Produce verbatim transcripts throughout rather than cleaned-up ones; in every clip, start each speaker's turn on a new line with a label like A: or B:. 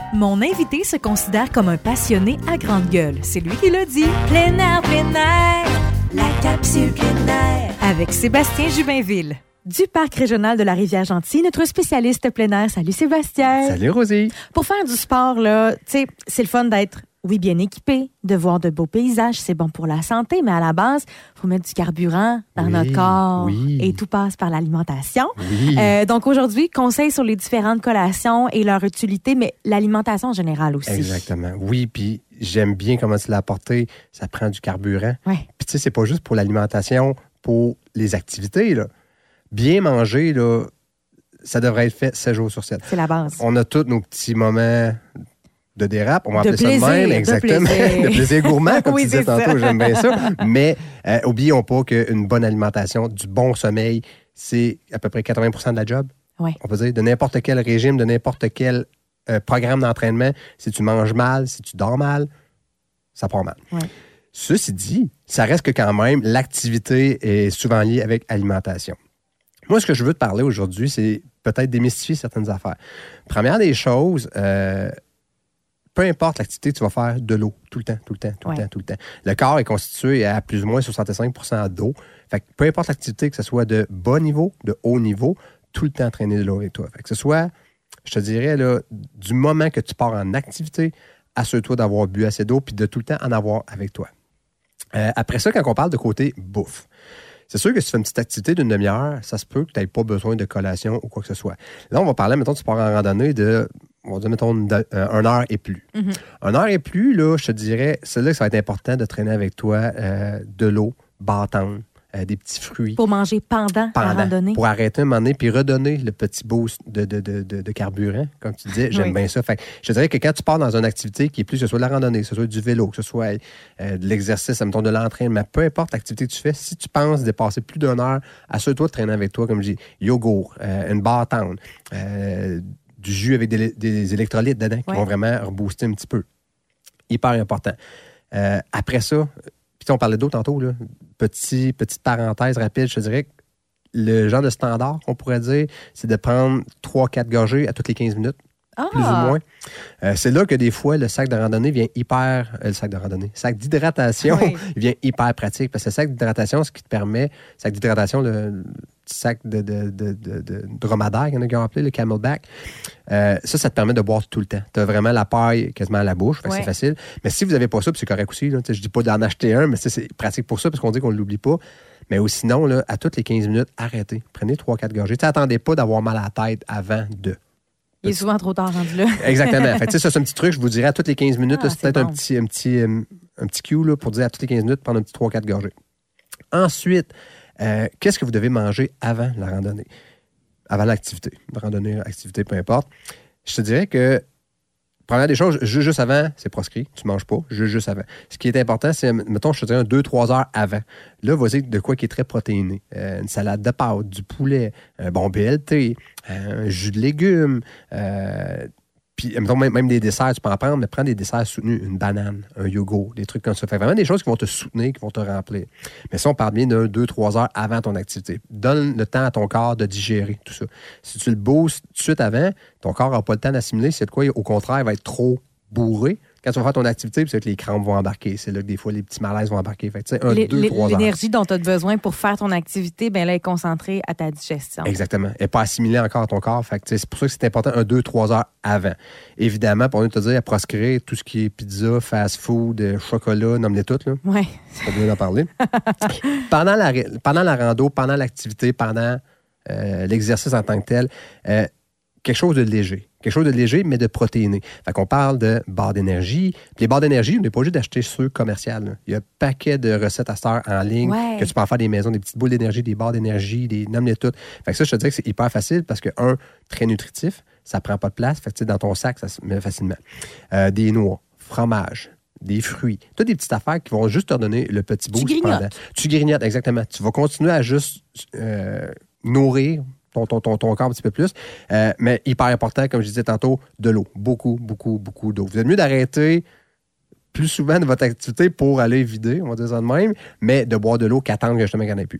A: Mon invité se considère comme un passionné à grande gueule. C'est lui qui l'a dit. Plein air, plein air, la capsule plein air. Avec Sébastien Jubinville. Du Parc régional de la Rivière-Gentille, notre spécialiste plein air. Salut Sébastien.
B: Salut Rosie.
A: Pour faire du sport, là, tu sais, c'est le fun d'être, oui, bien équipé, de voir de beaux paysages, c'est bon pour la santé, mais à la base, il faut mettre du carburant dans oui, notre corps
B: oui.
A: et tout passe par l'alimentation.
B: Oui.
A: Euh, donc aujourd'hui, conseils sur les différentes collations et leur utilité, mais l'alimentation en général aussi.
B: Exactement. Oui, puis j'aime bien comment tu l'as apporté. Ça prend du carburant.
A: Ouais.
B: Puis tu sais, c'est pas juste pour l'alimentation, pour les activités, là. Bien manger, là, ça devrait être fait sept jours sur sept.
A: C'est la base.
B: On a tous nos petits moments de dérape, on va
A: de
B: appeler
A: plaisir,
B: ça de même, exactement.
A: De plaisir,
B: de plaisir gourmand, comme
A: oui,
B: tu disais
A: ça.
B: tantôt, j'aime bien ça. Mais euh, oublions pas qu'une bonne alimentation, du bon sommeil, c'est à peu près quatre-vingts pour cent de la job.
A: Ouais.
B: On peut dire de n'importe quel régime, de n'importe quel euh, programme d'entraînement. Si tu manges mal, si tu dors mal, ça part mal.
A: Ouais.
B: Ceci dit, ça reste que quand même, l'activité est souvent liée avec l'alimentation. Moi, ce que je veux te parler aujourd'hui, c'est peut-être démystifier certaines affaires. Première des choses, euh, peu importe l'activité que tu vas faire, de l'eau, tout le temps, tout le temps, tout
A: ouais.
B: le temps, tout le temps. Le corps est constitué à plus ou moins soixante-cinq pour cent d'eau. Fait que peu importe l'activité, que ce soit de bas niveau, de haut niveau, tout le temps traîner de l'eau avec toi. Fait que ce soit, je te dirais, là, du moment que tu pars en activité, assure-toi d'avoir bu assez d'eau puis de tout le temps en avoir avec toi. Euh, après ça, quand on parle de côté bouffe, c'est sûr que si tu fais une petite activité d'une demi-heure, ça se peut que tu n'aies pas besoin de collation ou quoi que ce soit. Là, on va parler, mettons, tu pars en randonnée de, on va dire, mettons, une, euh, une heure et plus.
A: Mm-hmm.
B: Une heure et plus, là, je te dirais, c'est là que ça va être important de traîner avec toi euh, de l'eau, bâton, euh, des petits fruits.
A: Pour manger pendant, pendant la randonnée.
B: Pour arrêter un moment donné, puis redonner le petit boost de, de, de, de, de carburant, comme tu disais. J'aime oui. bien ça. Fait que je te dirais que quand tu pars dans une activité qui est plus, que ce soit de la randonnée, que ce soit du vélo, que ce soit euh, de l'exercice, mettons, de l'entraînement, peu importe l'activité que tu fais, si tu penses dépasser plus d'une heure, assure-toi de traîner avec toi, comme je dis, yogourt, euh, une barre tendre, euh, du jus avec des, des électrolytes dedans qui ouais. vont vraiment rebooster un petit peu. Hyper important. Euh, après ça, puis on parlait d'eau tantôt, là. Petit, petite parenthèse rapide, je te dirais que le genre de standard qu'on pourrait dire, c'est de prendre trois quatre gorgées à toutes les quinze minutes, ah. plus ou moins. Euh, c'est là que des fois, le sac de randonnée vient hyper... Euh, le sac de randonnée, le sac d'hydratation oui. vient hyper pratique, parce que le sac d'hydratation, ce qui te permet, le sac d'hydratation, le, le sac de, de, de, de, de dromadaire, il y en a qui ont appelé le camelback, euh, ça, ça te permet de boire tout le temps. Tu as vraiment la paille quasiment à la bouche, fait que ouais. c'est facile. Mais si vous n'avez pas ça, puis c'est correct aussi, là, je dis pas d'en acheter un, mais c'est pratique pour ça, parce qu'on dit qu'on ne l'oublie pas. Mais sinon, là, à toutes les quinze minutes, arrêtez. Prenez trois quatre gorgées. Tu n'attendez pas d'avoir mal à la tête avant de...
A: Il est souvent trop tard rendu là.
B: Exactement. Fait que, ça, c'est un petit truc, je vous dirais à toutes les quinze minutes. Ah, là, c'est, c'est peut-être bon. un petit, un petit, um, un petit cue là, pour dire à toutes les quinze minutes, prendre un petit trois quatre gorgées. Ensuite, euh, qu'est-ce que vous devez manger avant la randonnée? Avant l'activité. Randonnée, activité, peu importe. Je te dirais que, première des choses, juste, juste avant, c'est proscrit. Tu ne manges pas, juste, juste avant. Ce qui est important, c'est, mettons, je te dirais, deux trois heures avant. Là, vas-y de quoi qui est très protéiné. Euh, une salade de pâtes, du poulet, un bon B L T, un jus de légumes, euh, puis, mettons, même, même des desserts, tu peux en prendre, mais prends des desserts soutenus, une banane, un yogourt, des trucs comme ça. Fait vraiment des choses qui vont te soutenir, qui vont te remplir. Mais ça, on parle bien de deux trois heures avant ton activité. Donne le temps à ton corps de digérer tout ça. Si tu le boostes tout de suite avant, ton corps n'aura pas le temps d'assimiler. C'est de quoi, au contraire, il va être trop bourré. Quand tu vas faire ton activité, c'est que les crampes vont embarquer. C'est là que des fois, les petits malaises vont embarquer. Fait que, un, les, deux, trois heures.
A: L'énergie dont tu as besoin pour faire ton activité, bien là, est concentrée à ta digestion.
B: Exactement. Elle n'est pas assimilée encore à ton corps. Fait que, c'est pour ça que c'est important, un, deux, trois heures avant. Évidemment, pour nous te dire, à proscrire tout ce qui est pizza, fast-food, chocolat, nomme-les toutes.
A: Oui.
B: C'est pas bien d'en parler. pendant, la, pendant la rando, pendant l'activité, pendant euh, l'exercice en tant que tel, euh, quelque chose de léger. Quelque chose de léger, mais de protéiné. Fait qu'on parle de barres d'énergie. Puis les barres d'énergie, on n'est pas obligé d'acheter ceux commerciaux. Là. Il y a un paquet de recettes à cette heure en ligne
A: ouais.
B: que tu peux en faire des maisons, des petites boules d'énergie, des barres d'énergie, des nomme-les toutes. Fait que ça, je te dirais que c'est hyper facile parce que, un, très nutritif, ça prend pas de place. Fait que dans ton sac, ça se met facilement. Euh, des noix, fromage, des fruits. Toutes des petites affaires qui vont juste te donner le petit boost.
A: Tu grignotes.
B: Pendant. Tu grignotes, exactement. Tu vas continuer à juste euh, nourrir Ton, ton, ton, ton corps un petit peu plus. Euh, mais hyper important, comme je disais tantôt, de l'eau. Beaucoup, beaucoup, beaucoup d'eau. Vous êtes mieux d'arrêter plus souvent de votre activité pour aller vider, on va dire ça de même, mais de boire de l'eau qu'attendre que justement qu'il n'y en ait plus.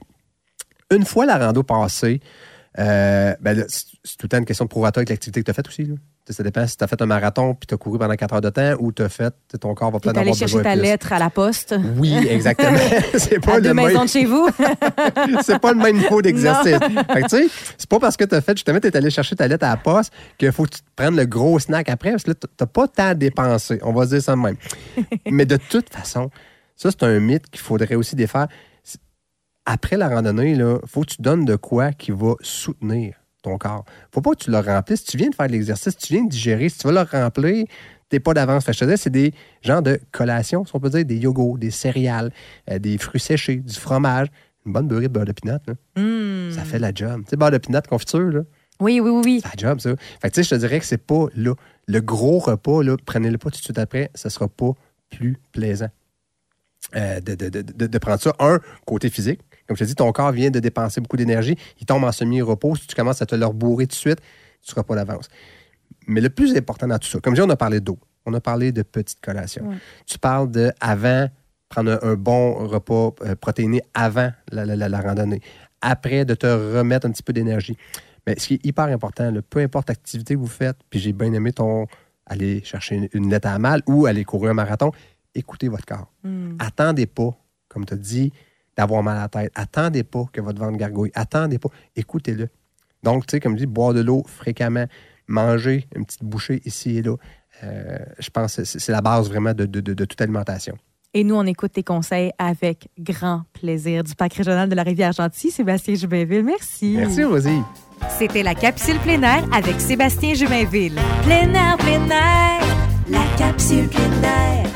B: Une fois la rando passée, euh, ben là, c'est, c'est tout le temps une question de prorata avec l'activité que tu as faite aussi. Là. Ça dépend si tu as fait un marathon puis tu as couru pendant quatre heures de temps ou tu as fait, ton corps va peut-être avoir besoin de plus.
A: Tu es allé chercher ta lettre à la poste.
B: Oui, exactement. C'est pas
A: à
B: le
A: deux
B: même...
A: maisons de chez vous.
B: C'est pas le même niveau d'exercice. Fait que, tu sais, c'est pas parce que tu as fait, justement, tu es allé chercher ta lettre à la poste qu'il faut que tu te prennes le gros snack après parce que là, tu n'as pas tant dépensé. On va se dire ça de même. Mais de toute façon, ça, c'est un mythe qu'il faudrait aussi défaire. Après la randonnée, il faut que tu donnes de quoi qui va soutenir ton corps. Faut pas que tu le remplisses. Si tu viens de faire de l'exercice, si tu viens de digérer, si tu vas le remplir, tu n'es pas d'avance. Fait que je te dis, c'est des genres de collations, si on peut dire, des yogourts, des céréales, euh, des fruits séchés, du fromage, une bonne beurrée de beurre de pinot.
A: Mm.
B: Ça fait la job. Tu sais, beurre de pinot, confiture, là.
A: Oui, oui, oui, oui.
B: C'est la job, ça. Fait que tu sais, je te dirais que c'est pas là. Le gros repas, là, prenez-le pas tout de suite après, ça sera pas plus plaisant euh, de, de, de, de, de prendre ça. Un, côté physique. Comme je te dis, ton corps vient de dépenser beaucoup d'énergie. Il tombe en semi-repos. Si tu commences à te le rebourrer tout de suite, tu ne seras pas d'avance. Mais le plus important dans tout ça, comme je dis, on a parlé d'eau. On a parlé de petites collations. Ouais. Tu parles de avant, prendre un, un bon repas euh, protéiné avant la, la, la, la randonnée. Après, de te remettre un petit peu d'énergie. Mais ce qui est hyper important, là, peu importe l'activité que vous faites, puis j'ai bien aimé ton aller chercher une, une lettre à la malle ou aller courir un marathon, écoutez votre corps. Mm. Attendez pas, comme tu as dit, d'avoir mal à la tête. Attendez pas que votre ventre gargouille. Attendez pas. Écoutez-le. Donc, tu sais, comme je dis, boire de l'eau fréquemment, manger une petite bouchée ici et là, euh, je pense que c'est la base vraiment de, de, de, de toute alimentation.
A: Et nous, on écoute tes conseils avec grand plaisir. Du Parc régional de la Rivière-Gentil, Sébastien Jubainville, merci.
B: Merci, Rosie.
A: C'était la capsule plein air avec Sébastien Jubainville. Plein air, plein air, la capsule plein air.